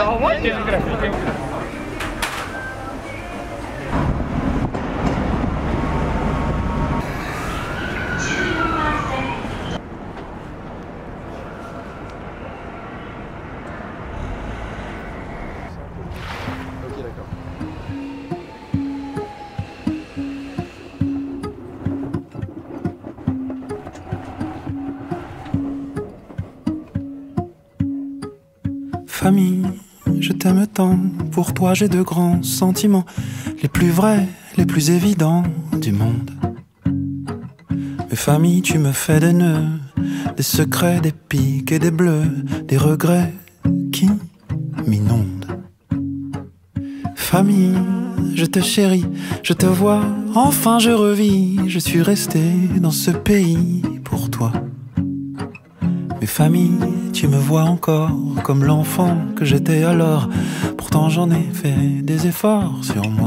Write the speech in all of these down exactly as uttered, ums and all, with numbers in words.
How much is graffiti? Ok, d'accord. Famille, je t'aime tant, pour toi j'ai de grands sentiments, les plus vrais, les plus évidents du monde. Mais famille, tu me fais des nœuds, des secrets, des piques et des bleus, des regrets qui m'inondent. Famille, je te chéris, je te vois, enfin je revis, je suis resté dans ce pays pour toi. Mais famille, tu me vois encore comme l'enfant que j'étais alors. Pourtant j'en ai fait des efforts sur moi.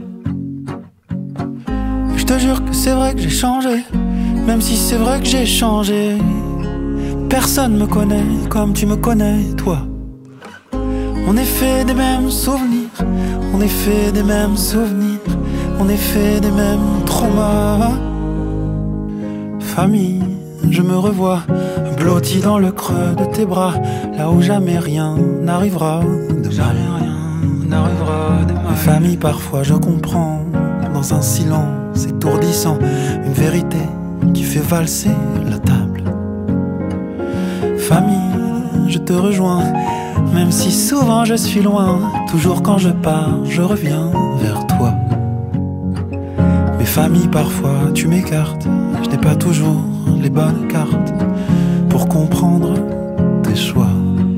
Je te jure que c'est vrai que j'ai changé, même si c'est vrai que j'ai changé. Personne me connaît comme tu me connais, toi. On est fait des mêmes souvenirs, on est fait des mêmes souvenirs, on est fait des mêmes traumas. Famille, je me revois blotti dans le creux de tes bras, là où jamais rien n'arrivera de jamais rien n'arrivera de mal. Famille, parfois je comprends dans un silence étourdissant une vérité qui fait valser la table. Famille, je te rejoins, même si souvent je suis loin. Toujours quand je pars, je reviens vers toi. Mais famille, parfois tu m'écartes, je n'ai pas toujours les bonnes cartes pour comprendre tes choix.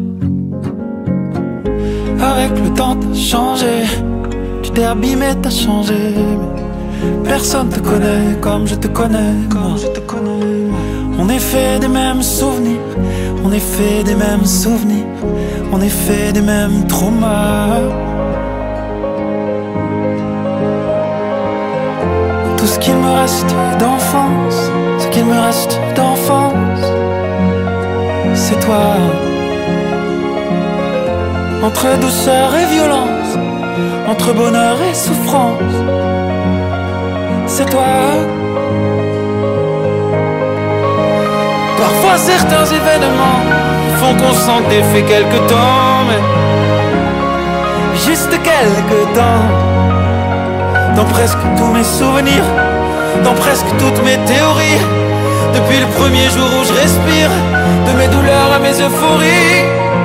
Avec le temps t'as changé, tu t'es abîmé, t'as changé. Personne te connaît comme je te connais, comme je te connais. On est fait des mêmes souvenirs, on est fait des mêmes souvenirs, on est fait des mêmes traumas. Tout ce qu'il me reste d'enfance, ce qu'il me reste d'enfance, c'est toi. Entre douceur et violence, entre bonheur et souffrance, c'est toi. Parfois certains événements font qu'on s'en défait quelque temps, mais juste quelque temps. Dans presque tous mes souvenirs, dans presque toutes mes théories, depuis le premier jour où je respire, de mes douleurs à mes euphories.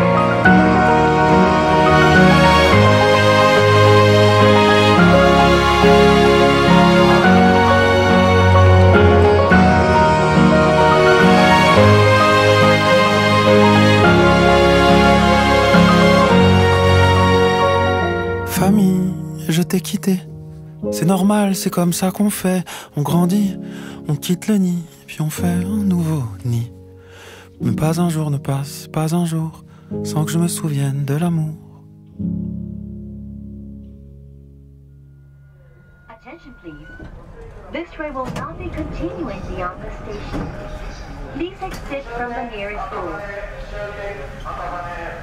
Famille, je t'ai quitté. C'est normal, c'est comme ça qu'on fait. On grandit, on quitte le nid, puis on fait un nouveau nid. Mais pas un jour ne passe, pas un jour, sans que je me souvienne de l'amour. Attention please. This train will not be continuing beyond the station. Please exit from the nearest door.